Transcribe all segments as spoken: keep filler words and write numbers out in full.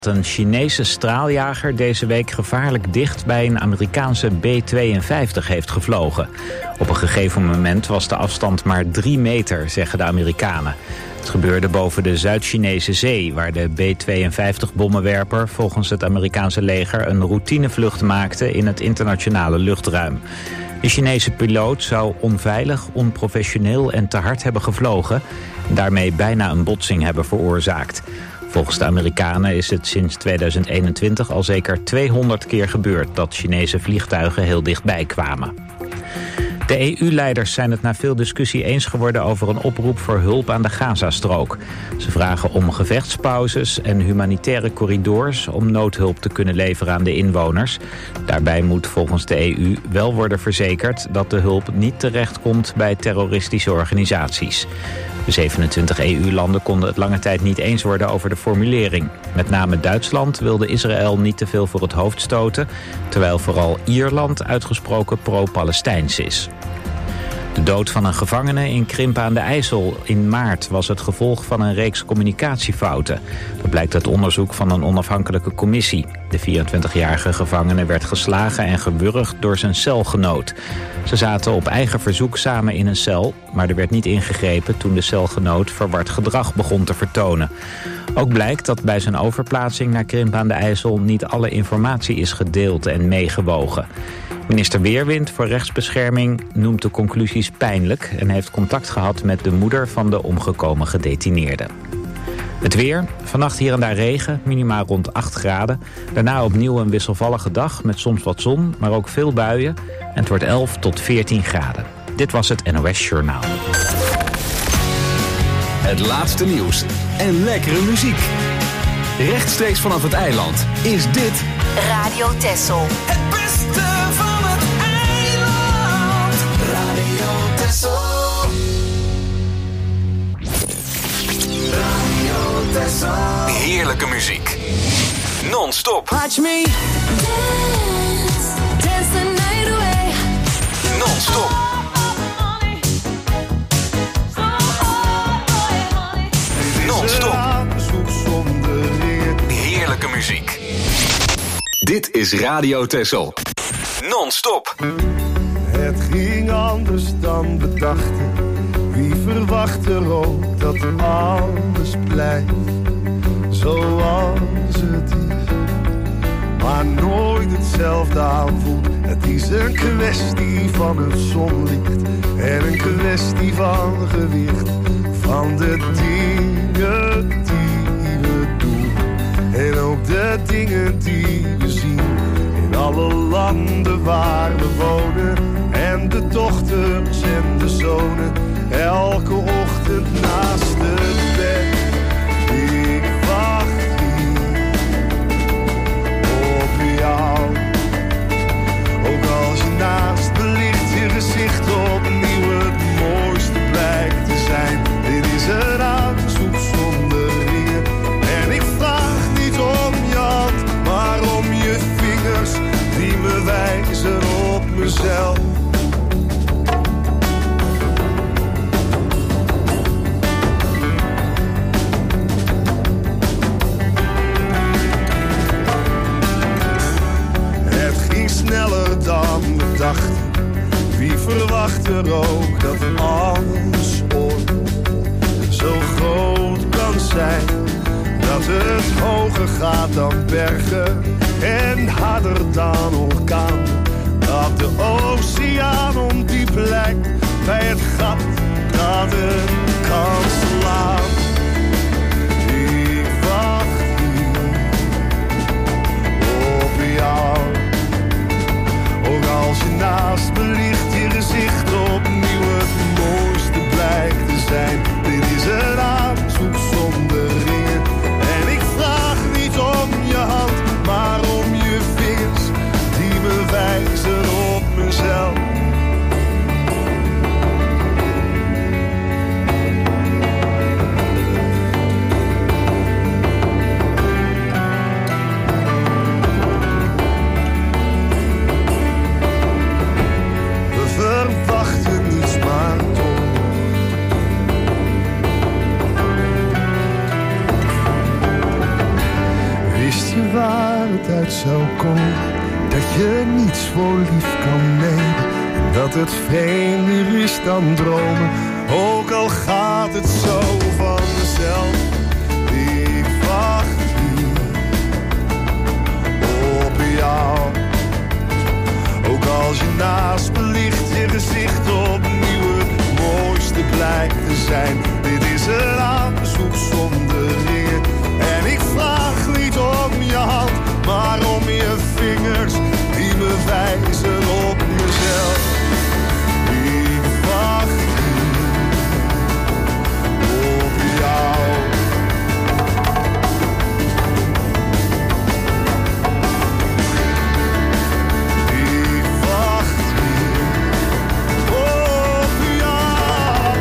Een Chinese straaljager deze week gevaarlijk dicht bij een Amerikaanse B tweeënvijftig heeft gevlogen. Op een gegeven moment was de afstand maar drie meter, zeggen de Amerikanen. Het gebeurde boven de Zuid-Chinese zee, waar de B tweeënvijftig-bommenwerper volgens het Amerikaanse leger een routinevlucht maakte in het internationale luchtruim. De Chinese piloot zou onveilig, onprofessioneel en te hard hebben gevlogen en daarmee bijna een botsing hebben veroorzaakt. Volgens de Amerikanen is het sinds tweeduizend eenentwintig al zeker tweehonderd keer gebeurd dat Chinese vliegtuigen heel dichtbij kwamen. De E U-leiders zijn het na veel discussie eens geworden over een oproep voor hulp aan de Gazastrook. Ze vragen om gevechtspauzes en humanitaire corridors om noodhulp te kunnen leveren aan de inwoners. Daarbij moet volgens de E U wel worden verzekerd dat de hulp niet terechtkomt bij terroristische organisaties. De zevenentwintig E U-landen konden het lange tijd niet eens worden over de formulering. Met name Duitsland wilde Israël niet te veel voor het hoofd stoten, terwijl vooral Ierland uitgesproken pro-Palestijns is. De dood van een gevangene in Krimpen aan de IJssel in maart was het gevolg van een reeks communicatiefouten. Dat blijkt uit onderzoek van een onafhankelijke commissie. De vierentwintigjarige gevangene werd geslagen en gewurgd door zijn celgenoot. Ze zaten op eigen verzoek samen in een cel, maar er werd niet ingegrepen toen de celgenoot verward gedrag begon te vertonen. Ook blijkt dat bij zijn overplaatsing naar Krimpen aan de IJssel niet alle informatie is gedeeld en meegewogen. Minister Weerwind voor rechtsbescherming noemt de conclusies pijnlijk en heeft contact gehad met de moeder van de omgekomen gedetineerde. Het weer, vannacht hier en daar regen, minimaal rond acht graden. Daarna opnieuw een wisselvallige dag met soms wat zon, maar ook veel buien. En het wordt elf tot veertien graden. Dit was het N O S Journaal. Het laatste nieuws en lekkere muziek. Rechtstreeks vanaf het eiland is dit Radio Texel. Het beste van het eiland. Radio Texel. Radio Texel. heerlijke muziek. Non-stop. Watch me dance, dance the night away. Non-stop. Non-stop. Heerlijke muziek. Dit is Radio Texel. Non-stop. Het ging anders dan we dachten. Wie verwacht er ook dat alles blijft zoals het is. Maar nooit hetzelfde aanvoelt. Het is een kwestie van het zonlicht. En een kwestie van gewicht. Van de dingen die we doen. En ook de dingen die we zien. In alle landen waar we wonen. En de dochters en de zonen. Elke ochtend naast het bed. Ik wacht hier op jou. Ook als je naast me ligt, je gezicht opnieuw het mooiste blijkt te zijn. Dit is een aanzoek zonder ringen. En ik vraag niet om je hand, maar om je vingers die me wijzen op mezelf. Sneller dan we dachten. Wie verwacht er ook dat alles ooit zo groot kan zijn? Dat het hoger gaat dan bergen en harder dan orkaan. Dat de oceaan ondiep lijkt bij het gat dat het kan slaan. Ik wacht hier op jou. Ook als je naast me ligt, je gezicht opnieuw het mooiste blijkt te zijn. Dit is een aanzoek zonder ringen. En ik vraag niet om je hand, maar om je vingers die me wijzen op mezelf. je waar het uit zou komen, dat je niets voor lief kan nemen en dat het vreemder is dan dromen, ook al gaat het zo vanzelf. Ik wacht hier op jou, ook als je naast me ligt, je gezicht opnieuw het mooiste blijkt te zijn. Dit is een aanzoek zonder ringen en ik vraag niet om je hand, maar om je vingers die me wijzen op jezelf. Ik wacht op jou. Ik wacht op jou.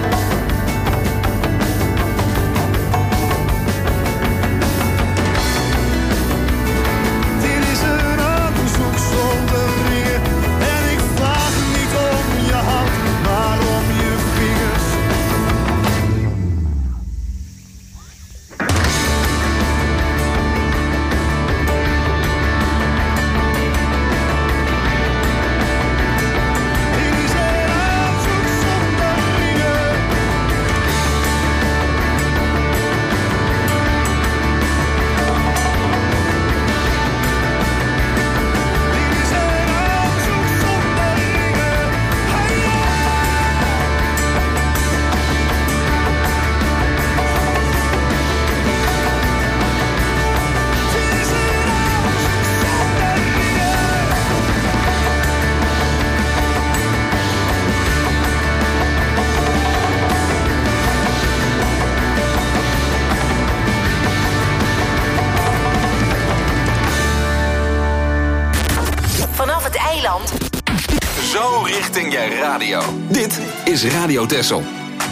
Dit is een aanzoek zonder ringen en ik vraag niet om je hand, maar om je vingers. Dit is een aanzoek zonder ringen. Dit is een aanzoek zonder ringen. Hey, dit is een aanzoek zonder ringen. Vanaf het eiland. Zo richting je radio. Dit is Radio Texel.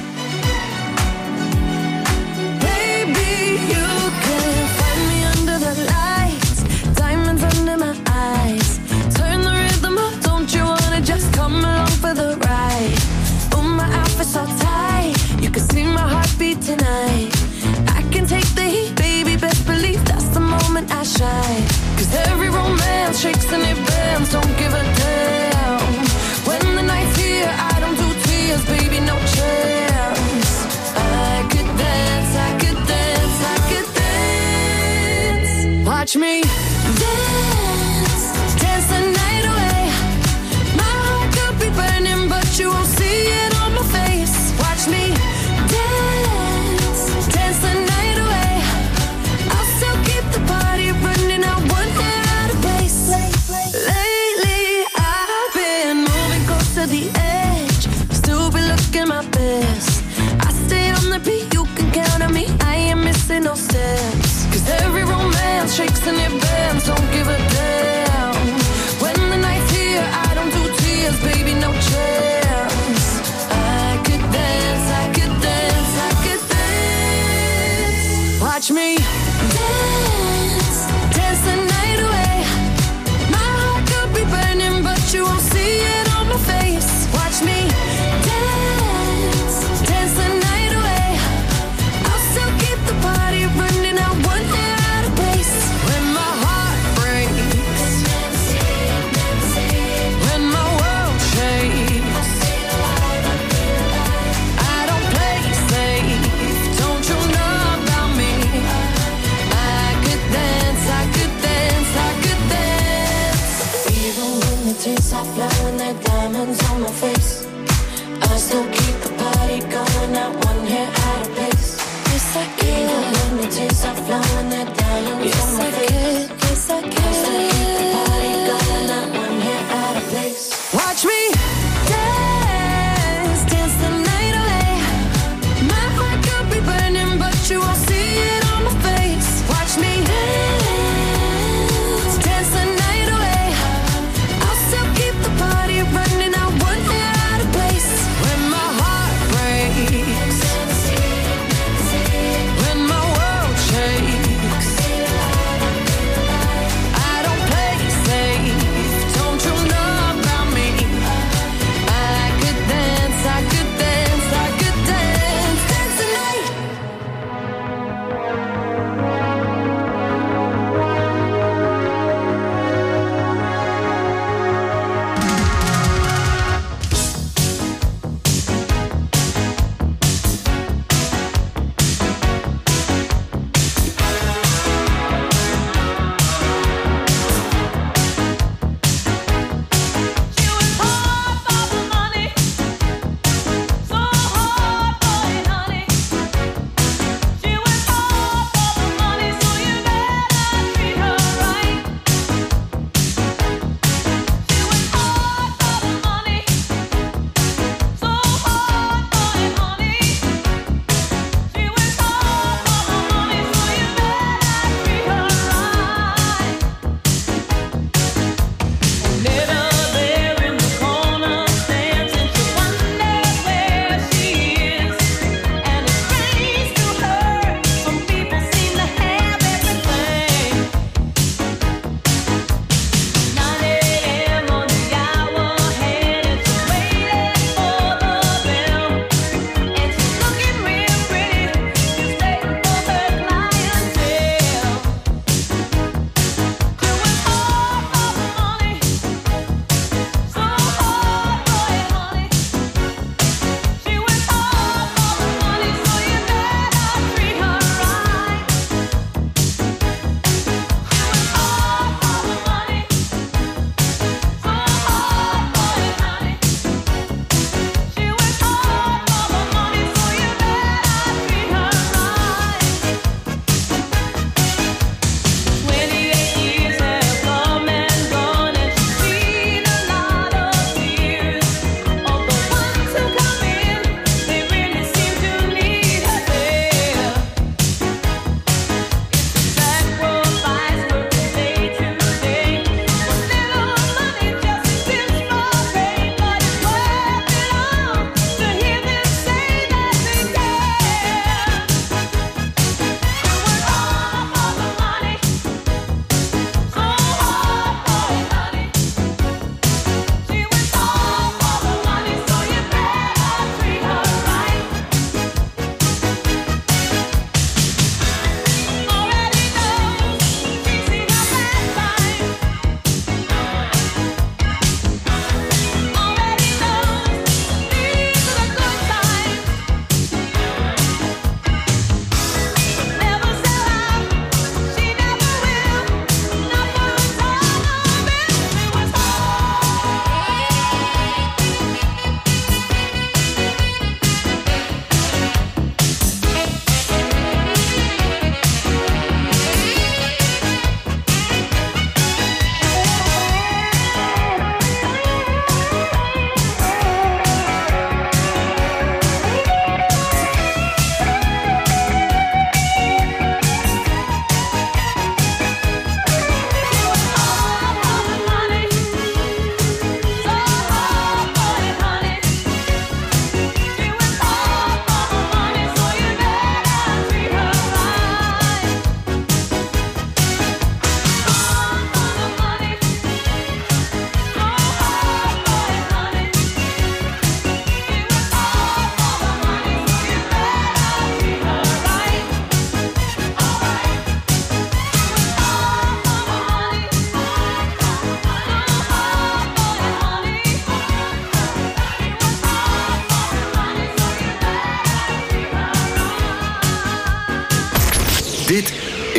Baby, you can find me under the lights, diamonds under my eyes. Turn the rhythm up, don't you wanna just come along for the ride? Oh, my outfit's so tight, you can see my heartbeat tonight. I can take the heat, baby, best believe that's the moment I shine. 'Cause every romance shakes and it bends, don't give a damn. When the night's here, I don't do tears, baby, no chance. I could dance, I could dance, I could dance. Watch me dance, dance the night away. My heart could be burning, but you won't see it on my face. Watch me dance, dance the night away. I'll still keep the party running, I one hair out of place. Lately, I've been moving close to the edge, still be looking my best. I stay on the beat, you can count on me, I ain't missing no steps. 'Cause every romance shakes and it bends, don't give a damn. When the night's here, I don't do tears, baby, no chance. I could dance, I could dance, I could dance. Watch me dance, dance the night away. My heart could be burning, but you won't see it on my face. Watch me dance, dance the night away. I'll still keep the party running, I one hair out of place. When my heart breaks, when my world shakes, I don't play safe, don't you know about me? I could dance, I could dance, I could dance. Even when the tears are flowing, they're diamonds on my face, I still keep the party going, not one hair out of place. Yes, I can. Even when the tears are flowing, they're diamonds on my face. Yes, I can. I still keep the party going, not one hair out of place. Watch me dance, dance the night away. My heart could be burning, but you won't see it on my face. Watch me dance, dance the night away. I'll still keep the party running, I one hair out of place. When my heart breaks, when my world shakes, I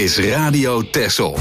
is Radio Texel.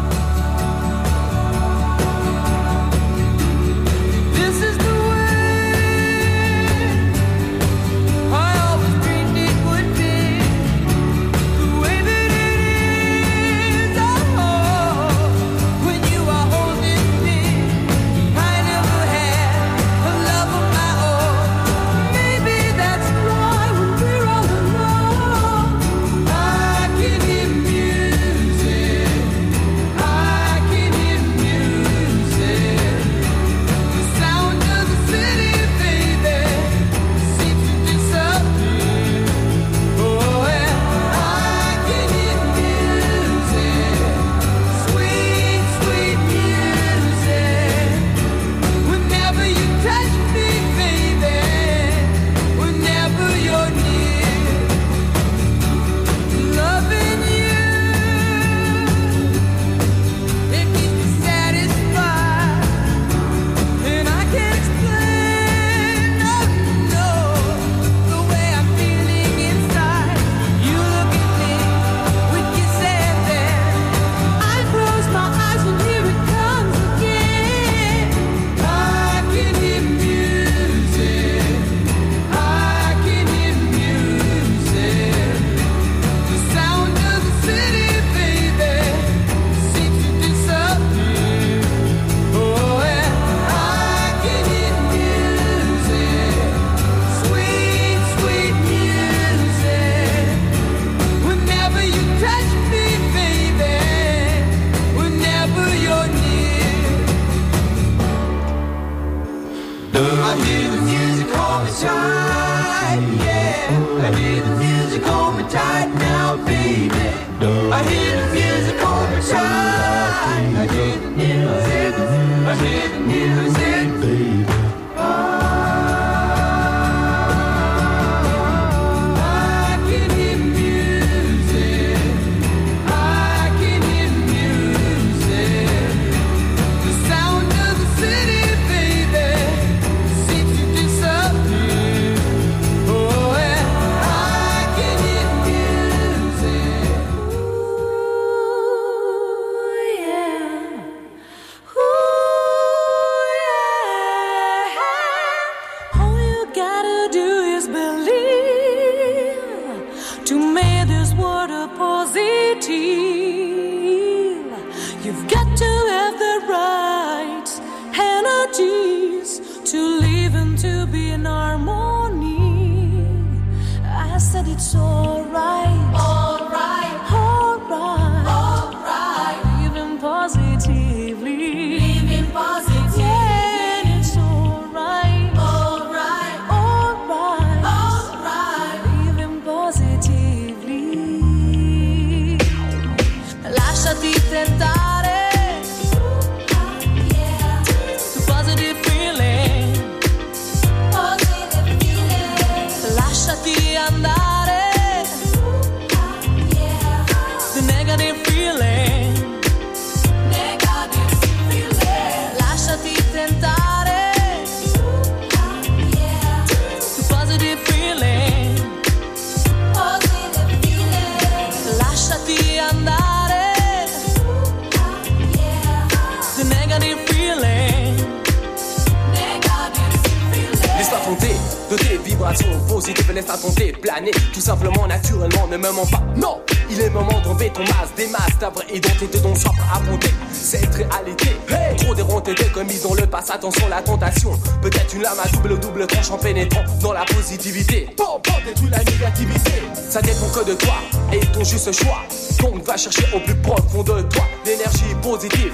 Positif, laisse à tenter, planer, tout simplement, naturellement, ne me mens pas. Non, il est moment d'enlever ton masque, des masques, ta vraie identité dont soif à monter. Cette réalité, hey, trop déronté, commise dans le passé, attention la tentation. Peut-être une lame à double double tranchant pénétrant dans la positivité. Bon, bon, détruis la négativité. Ça dépend que de toi et ton juste choix. Donc va chercher au plus profond de toi l'énergie positive.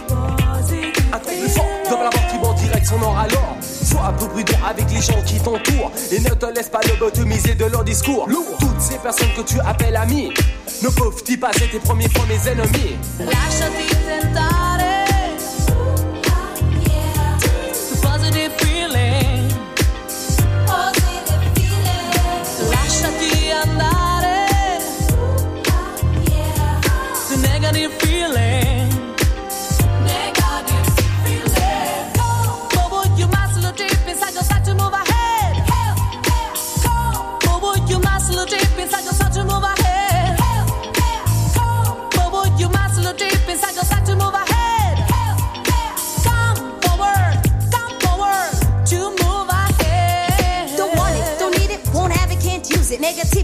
Un truc plus fort dans la mort qui va en direction nord alors. Sois un peu prudent avec les gens qui t'entourent et ne te laisse pas lobotomiser de leur discours. Lourd. Toutes ces personnes que tu appelles amis ne peuvent-ils pas être tes premiers premiers ennemis? Lasciati tentare. Positive feeling. Positive feeling. Lasciati andare. The negative feeling. Negative feeling. But would you muscle deep inside your start to move ahead? But would you muscle deep inside your start to move ahead? But would you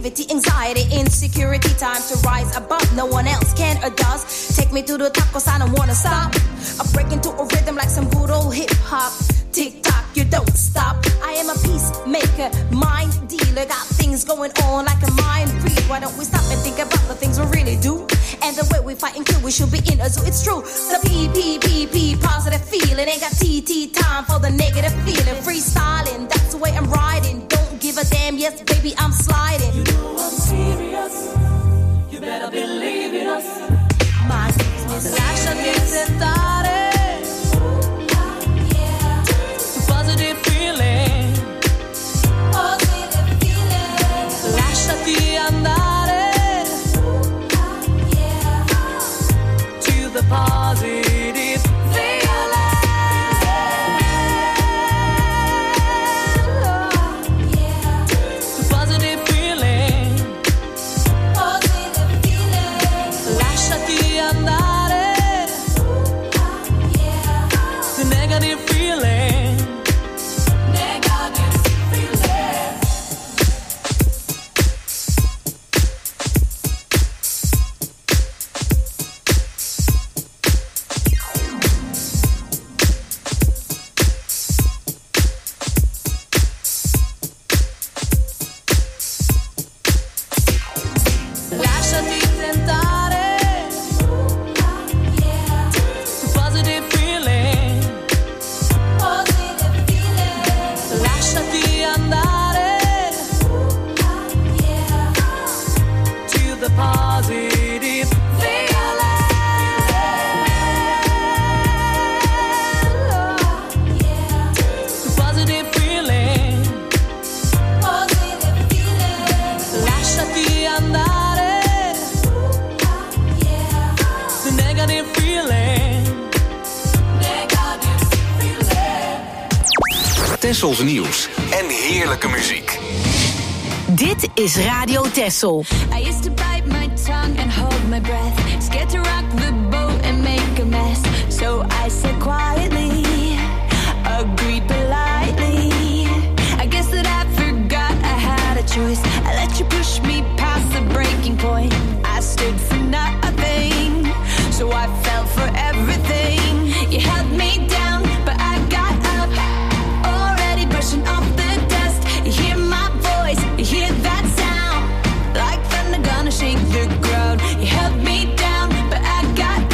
negativity, anxiety, insecurity. Time to rise above, no one else can or does. Take me to the top, cause I don't wanna stop. I break into a rhythm like some good old hip-hop. Tick-tock, you don't stop. I am a peacemaker, mind dealer. Got things going on like a mind read. Why don't we stop and think about the things we really do? And the way we fight and kill, we should be in a zoo. It's true. The P, P, P, P, positive feeling. Ain't got T, T, time for the negative feeling. Freestyling, that's the way I'm riding. Don't give a damn, yes, baby, I'm sliding. You know I'm serious. You better believe in us. My lasciati sentare. Positive feeling. Positive feeling. Lasciati andare. To the positive feeling. Positive feeling. Positive feeling. Lasciati andare. The negative feeling. Negative feeling. Lasciati tentare. Positive feeling. Positive feeling. Lasciati andare. To the positive feeling. Positive feeling. Positive feeling. Lasciati andare. The negative feeling. Negative feeling. Tessels nieuws en heerlijke muziek. Dit is Radio Tessel. I used to bite my tongue and hold my breath. Scared to rock the boat and make a mess. So I said quietly, agreed politely. I guess that I forgot I had a choice. I let you push me past the breaking point. I stood for nothing, so I fell for everything. You held me down, but I got up. Already brushing off the dust. You hear my voice, you hear that sound. Like thunder gonna shake the ground. You held me down, but I got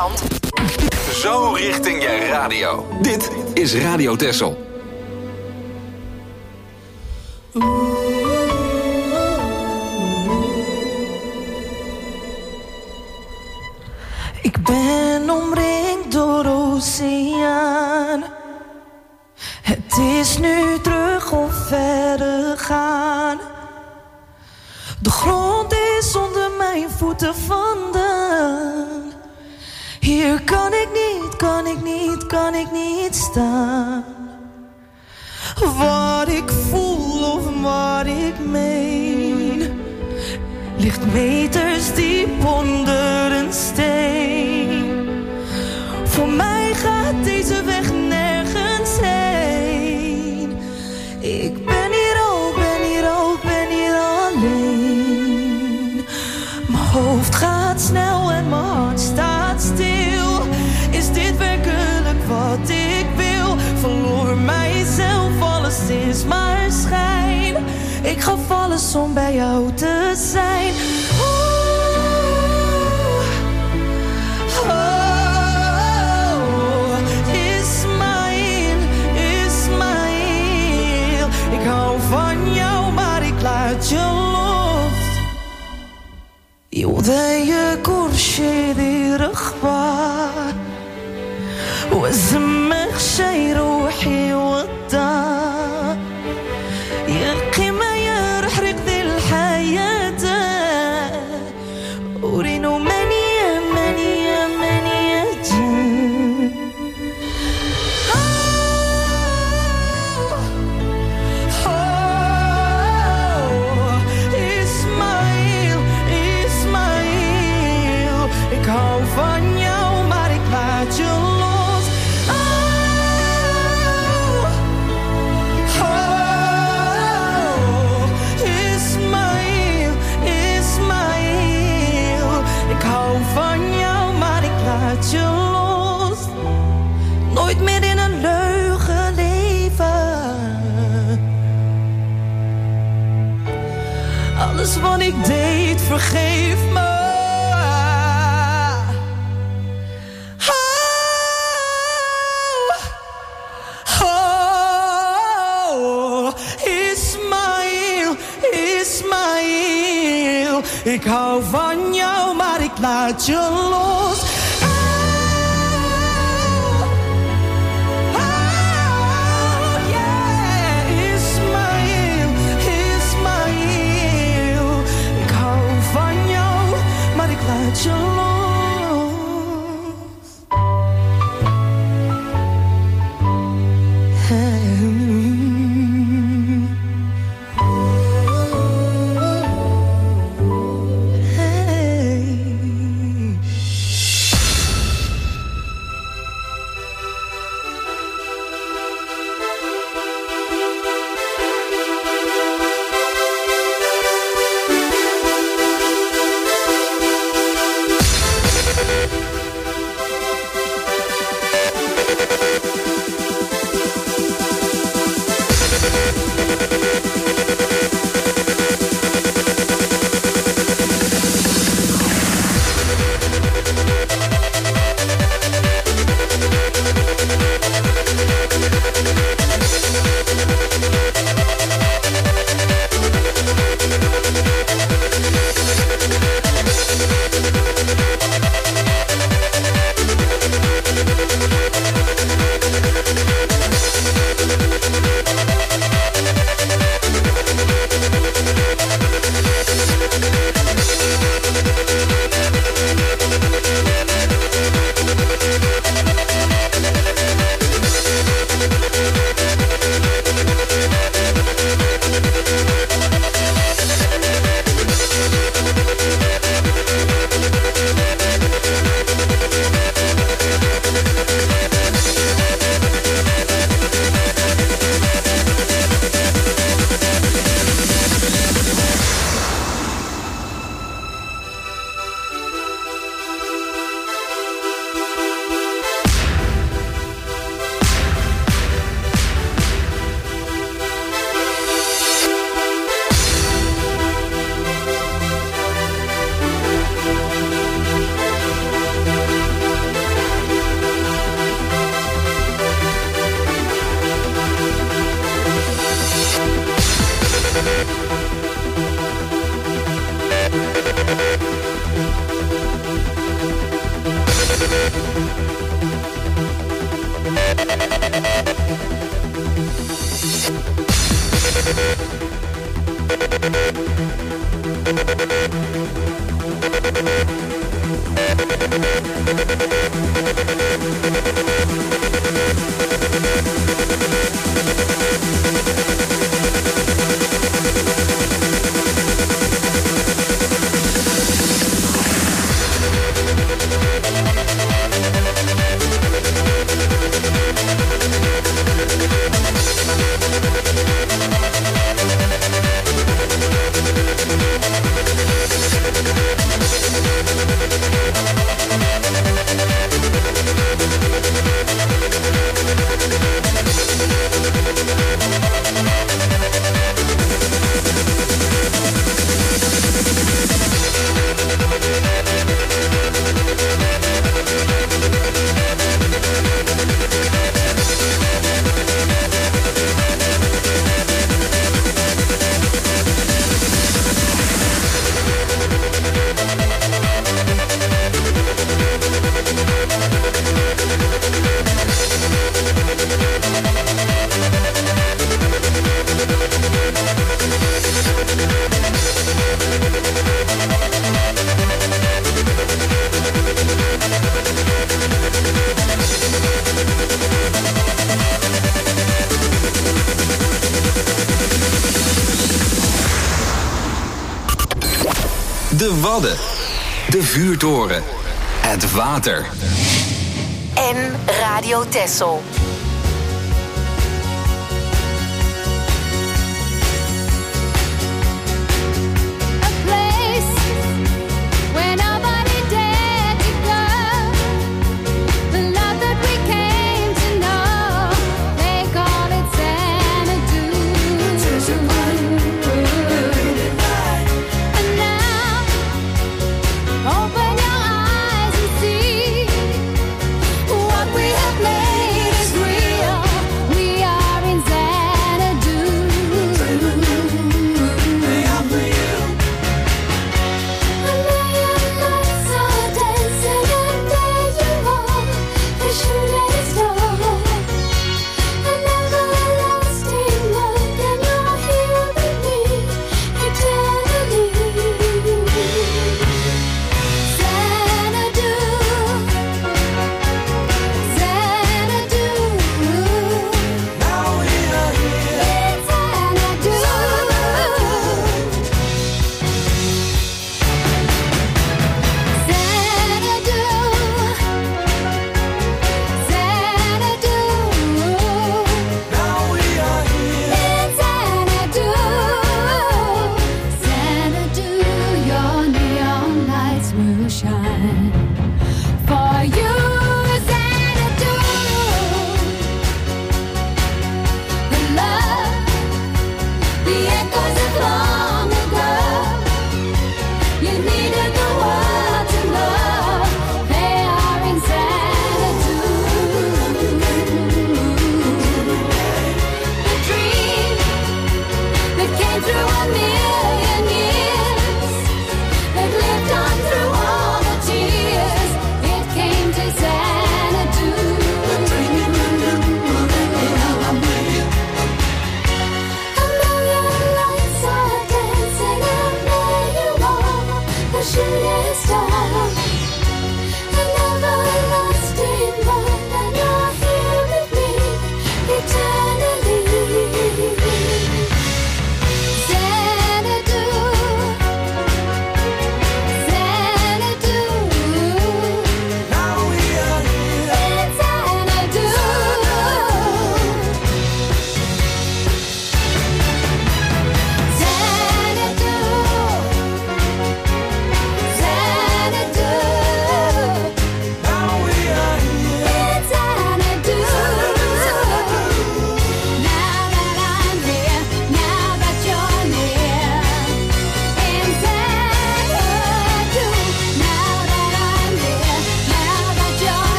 Eiland. Zo richting je radio. Dit is Radio Texel. Ik ben omringd door oceaan. Het is nu terug of verder gaan. De grond is onder mijn voeten vandaan. Hier kan ik niet, kan ik niet, kan ik niet staan. Wat ik voel of wat ik meen ligt meters diep onder een steen. Voor mij gaat deze weg nergens heen. Ik ben hier al, ben hier al, ben hier alleen. Mijn hoofd gaat snel en mijn hart staat stil. Is dit werkelijk wat ik wil? Verloor mijzelf, alles is maar schijn. Ik gaf alles om bij jou te zijn. Oeh, oh, Ismaël, Ismaël. Ik hou van jou, maar ik laat je los. يوضيك ورشيدي رخبة وزمك شي روحي وضع يلقي ما يرحرق ذي الحياة ورينو منية منية منية جن Ismaël, Ismaël. Ik hou van jou, maar ik laat je los. Oh, oh, Ismaël, Ismaël. Ik hou van jou, maar ik laat je los. Nooit meer in een leugen leven. Alles wat ik deed, vergeef me. Ik hou van jou, maar ik laat je los. Oh, oh, yeah. Ismaël, Ismaël. Ik hou van jou, maar ik laat je los. De Wadden. De Vuurtoren. Het water. En Radio Texel.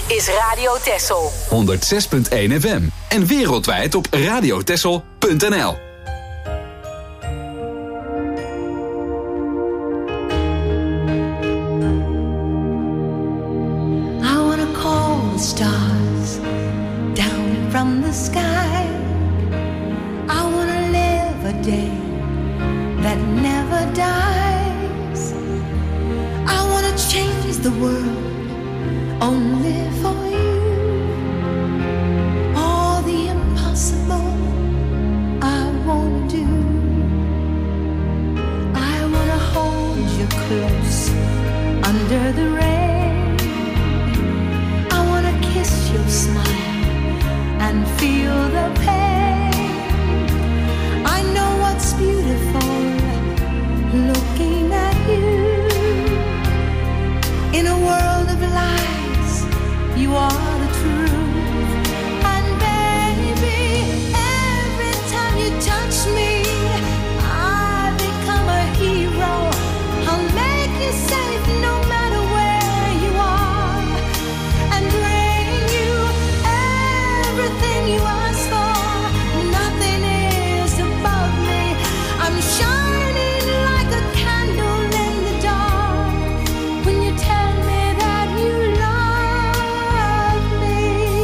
is Radio Texel. honderdzes punt één F M. En wereldwijd op radiotexel punt n l. I wanna call the stars down from the sky. I wanna live a day that never dies. I wanna change the world only for you. All the impossible I wanna do. I wanna hold you close under the rain. I wanna kiss your smile and feel the pain. I know what's beautiful looking at you. In a world of lies, you are the truth. And baby, every time you touch me, I become a hero. I'll make you safe no matter where you are, and bring you everything you ask for. Nothing is above me. I'm shining like a candle in the dark when you tell me that you love me.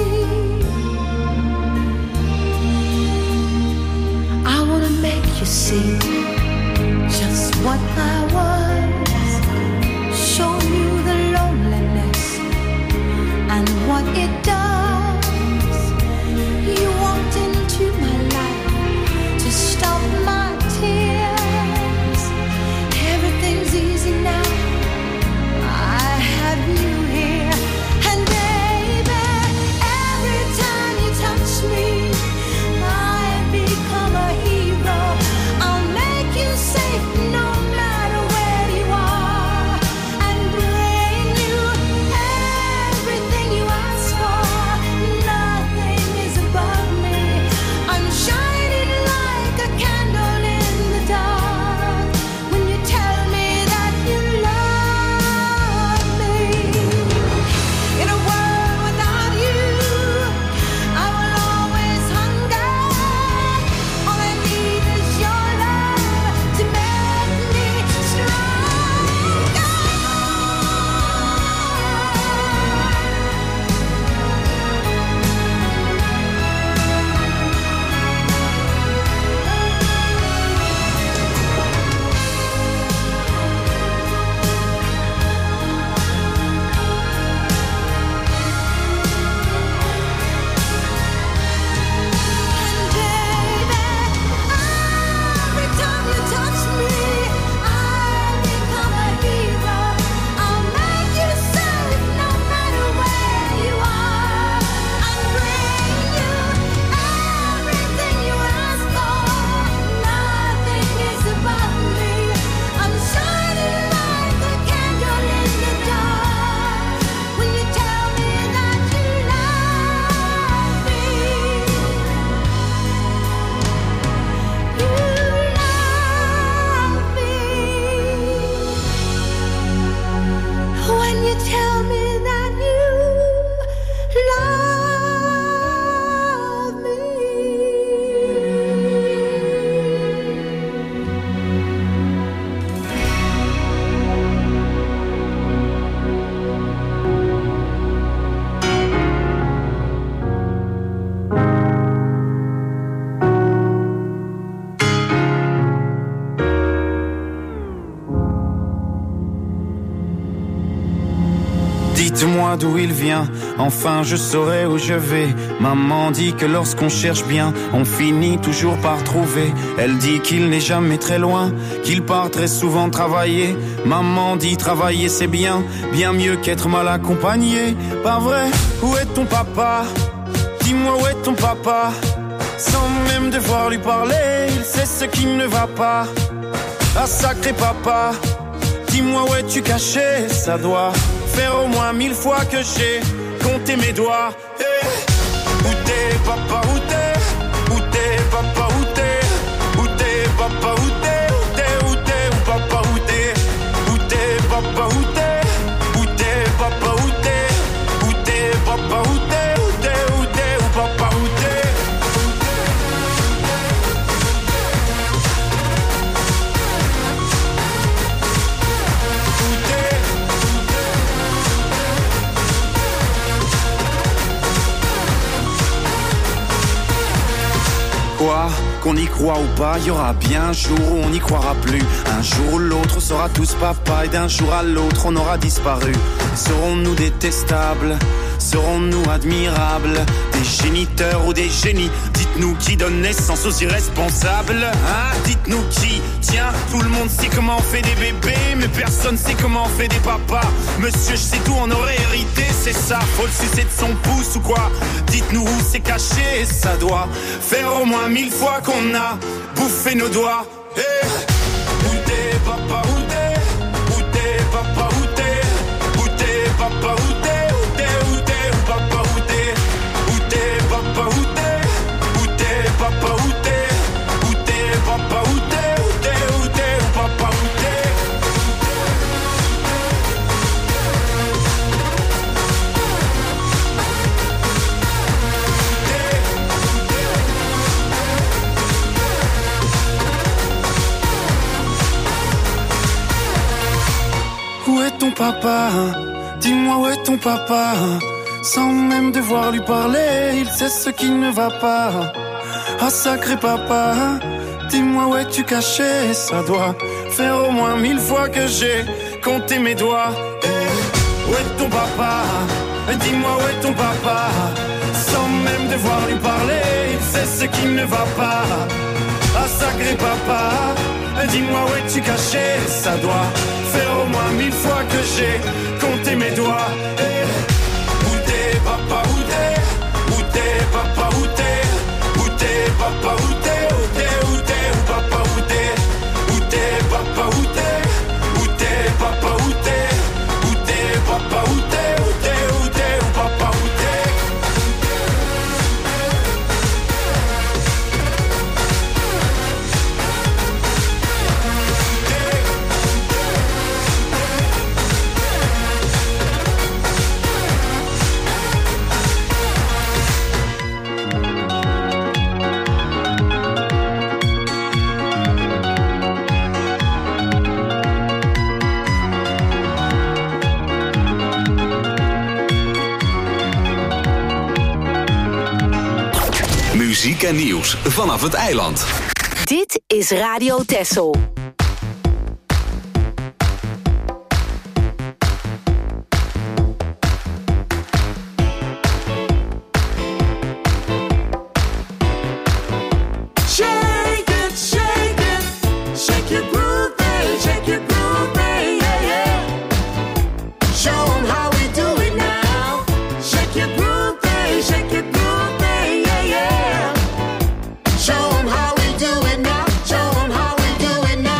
I wanna make you see just what I was, show you the loneliness and what it does. You walked into my life to stop my tears. Everything's easy now, I have you here. And baby, every time you touch me, I become a hero. I'll make you safe no matter where you are, and bring you everything you ask for. Nothing is above me. I'm shining like a candle in the dark when you tell me that you love me. In a world without you, I will always hunger. All I need is your love to make me stronger. And baby, every time you touch me, I become a hero. I'll make you safe no matter where you are, and bring you everything you ask for. Nothing is above me. I'm shining like a candle in the dark when you tell me that you love me. You love me. When you tell me that you love me. Dites-moi d'où il vient, enfin je saurai où je vais. Maman dit que lorsqu'on cherche bien, on finit toujours par trouver. Elle dit qu'il n'est jamais très loin, qu'il part très souvent travailler. Maman dit travailler c'est bien, bien mieux qu'être mal accompagné. Pas vrai, où est ton papa? Dis-moi où est ton papa? Sans même devoir lui parler, il sait ce qui ne va pas. Ah sacré papa, dis-moi où es-tu caché? Ça doit faire au moins mille fois que j'ai compté mes doigts. Hey. Où t'es papa, où t'es? Où t'es papa, où t'es? Où t'es papa, où t'es? Où t'es, où t'es, où papa, où t'es? Où t'es papa, où t'es? Où t'es papa, où t'es? Où t'es papa où t'es, où t'es, où t'es, où papa où t'es. Quoi, qu'on y croit ou pas, y aura bien un jour où on n'y croira plus. Un jour ou l'autre on sera tous papa et d'un jour à l'autre on aura disparu. Serons-nous détestables? Serons-nous admirables? Des géniteurs ou des génies? Dites-nous qui donne naissance aux irresponsables, hein? Dites-nous qui? Tiens, tout le monde sait comment on fait des bébés, mais personne sait comment on fait des papas. Monsieur, je sais tout, on aurait hérité, c'est ça. Faut le sucer de son pouce ou quoi? Dites-nous où c'est caché, ça doit faire au moins mille fois qu'on a bouffé nos doigts. Hey, où t'es, papa, où t'es? Où t'es, papa, où t'es? Où t'es, papa, où t'es? Papa où t'es, où t'es, papa où t'es, où t'es, papa où t'es, où t'es, papa où t'es, où t'es, où t'es, où papa où t'es. Où est ton papa? Dis-moi où est ton papa? Sans même devoir lui parler, il sait ce qui ne va pas. Ah sacré papa, dis-moi où es-tu caché? Ça doit faire au moins mille fois que j'ai compté mes doigts. Hey, où est ton papa? Dis-moi où est ton papa? Sans même devoir lui parler, il sait ce qui ne va pas. Ah sacré papa, dis-moi où es-tu caché? Ça doit faire au moins mille fois que j'ai compté mes doigts. Hey, papa où t'es, où t'es, papa où t'es, où t'es, papa où t'es, où t'es, où t'es, où papa où t'es, où t'es, papa où t'es, où t'es, papa où t'es, où t'es, papa où t'es, où t'es, où t'es, où papa où t'es. Muziek en nieuws vanaf het eiland. Dit is Radio Texel. Show 'em how we do it now. Show 'em how we do it now.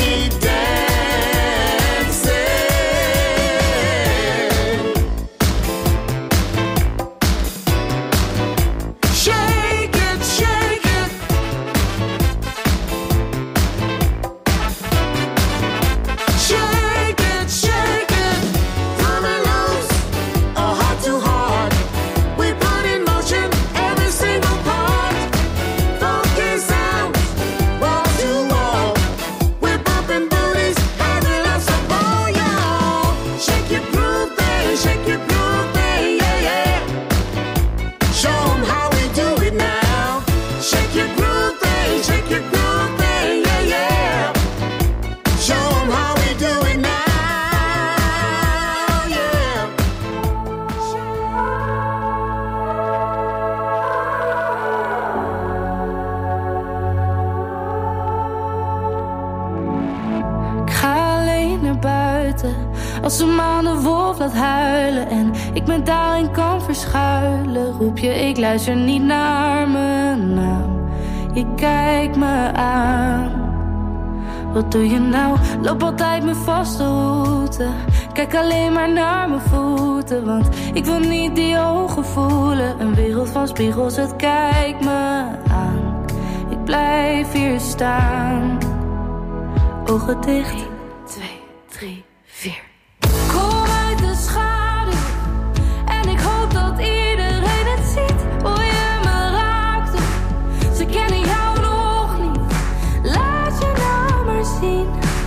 Als een man de wolf laat huilen en ik me daarin kan verschuilen, roep je, ik luister niet naar mijn naam. Je kijkt me aan. Wat doe je nou? Loop altijd mijn vaste route. Kijk alleen maar naar mijn voeten, want ik wil niet die ogen voelen. Een wereld van spiegels, het kijkt me aan. Ik blijf hier staan. Ogen dicht. één, twee, drie, vier. Kom uit de schaduw en ik hoop dat iedereen het ziet. Hoe je me raakte, ze kennen jou nog niet. Laat je nou maar zien.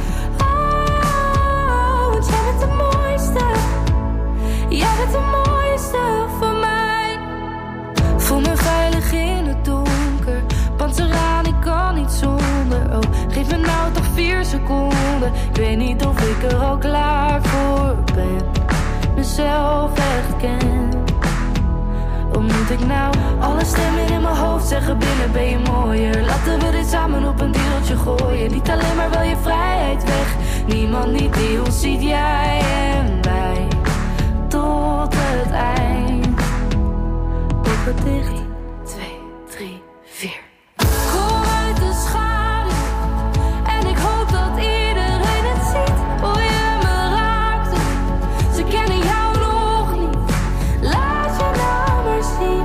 Oh, want jij bent de mooiste. Jij bent de mooiste van mij. Voel me veilig in het donker. Panzer aan, ik kan niet zonder. Oh, geef me nou toch vier seconden. Ik weet niet of ik er al klaar voor ben. Mezelf echt ken. Hoe moet ik nou alle stemmen in mijn hoofd zeggen? Binnen ben je mooier. Laten we dit samen op een deeltje gooien. Niet alleen maar wil je vrijheid weg. Niemand niet die ons ziet, jij en wij. Tot het eind. Ogen dicht. twee, drie, vier. Kom uit de schaduw en ik hoop dat iedereen het ziet. Hoe je me raakte, ze kennen jou nog niet. Laat je nou maar zien.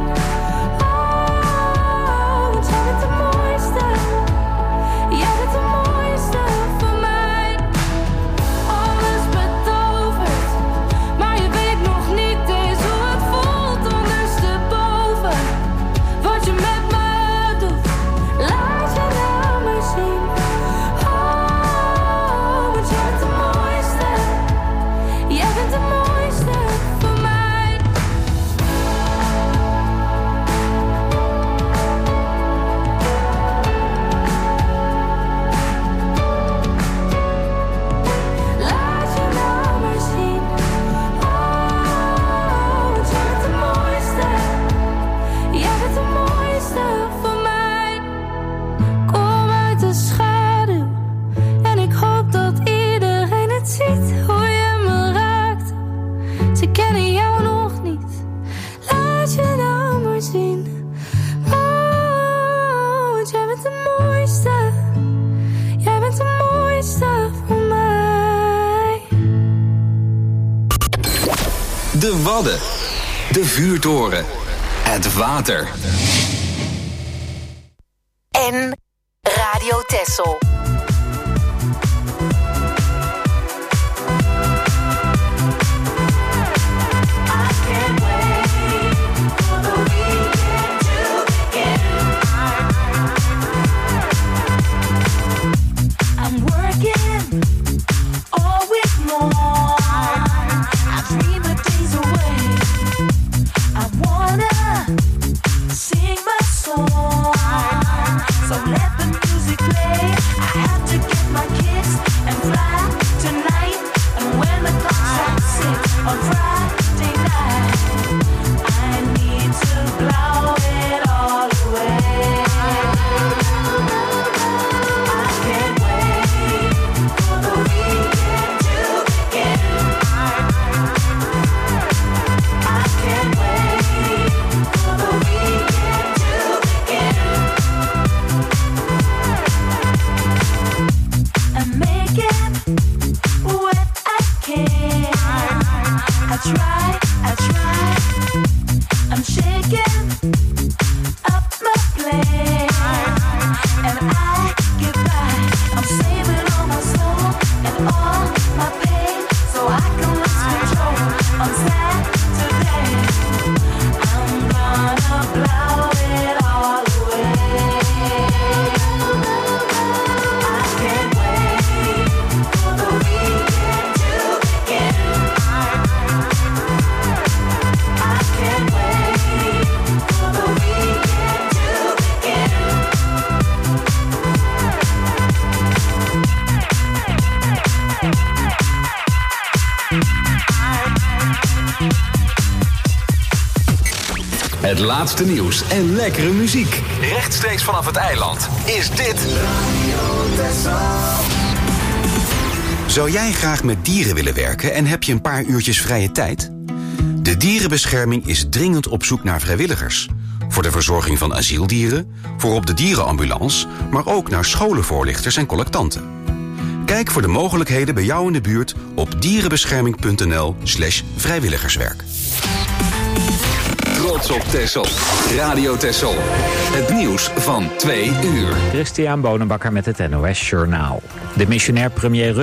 Oh, want jij bent de mooiste. Jij bent de mooiste van mij. Alles betoverd, maar je weet nog niet eens hoe het voelt ondersteboven. Wat je met me doet, laat je nou maar zien. Oh, want jij bent de mooiste. Jij bent de mooiste van mij. Laat je nou maar zien. Oh, want jij bent de mooiste. Jij bent de mooiste van mij. Kom uit de schaduw en ik hoop dat iedereen het ziet. Hoe je me raakt, ze kennen jou nog niet. Laat je nou maar zien. Oh, want jij bent de mooiste. Jij bent de mooiste van mij. De Wadden. De vuurtoren. Het water. En Radio Texel. I'm working all week long. I dream the days away. I wanna sing my song. So let Het laatste nieuws en lekkere muziek. Rechtstreeks vanaf het eiland is dit Radio Texel. Zou jij graag met dieren willen werken en heb je een paar uurtjes vrije tijd? De Dierenbescherming is dringend op zoek naar vrijwilligers. Voor de verzorging van asieldieren, voor op de dierenambulance, maar ook naar scholenvoorlichters en collectanten. Kijk voor de mogelijkheden bij jou in de buurt op dierenbescherming.nl slash vrijwilligerswerk. Trots op Texel. Radio Texel. Het nieuws van twee uur. Christian Bonenbakker met het N O S Journaal. De missionair premier